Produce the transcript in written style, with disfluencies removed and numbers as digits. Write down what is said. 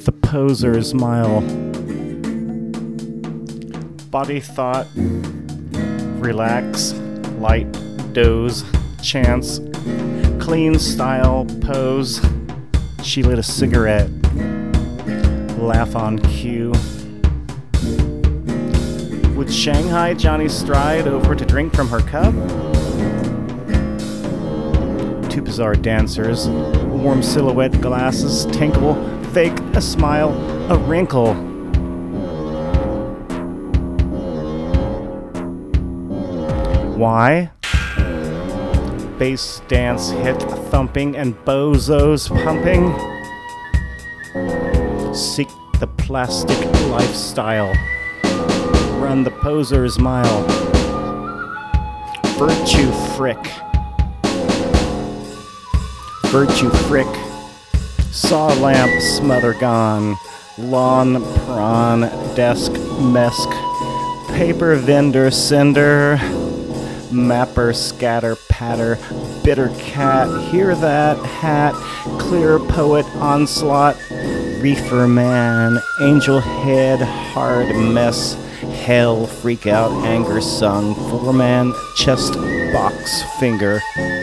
the poser's mile. Body thought, relax, light, doze, chance, clean style, pose. She lit a cigarette, laugh on cue. Would Shanghai Johnny stride over to drink from her cup? Two bizarre dancers, warm silhouette glasses, tinkle, fake, a smile, a wrinkle. Why? Bass dance hit thumping and bozos pumping. Seek the plastic lifestyle. Run the poser's mile. Virtue frick. Virtue frick. Saw lamp smother gone. Lawn prawn desk mesk. Paper vendor cinder. Mapper scatter patter. Bitter cat. Hear that hat. Clear poet onslaught. Reefer man. Angel head. Hard mess. Hell freak out anger sung. Four-man chest box finger.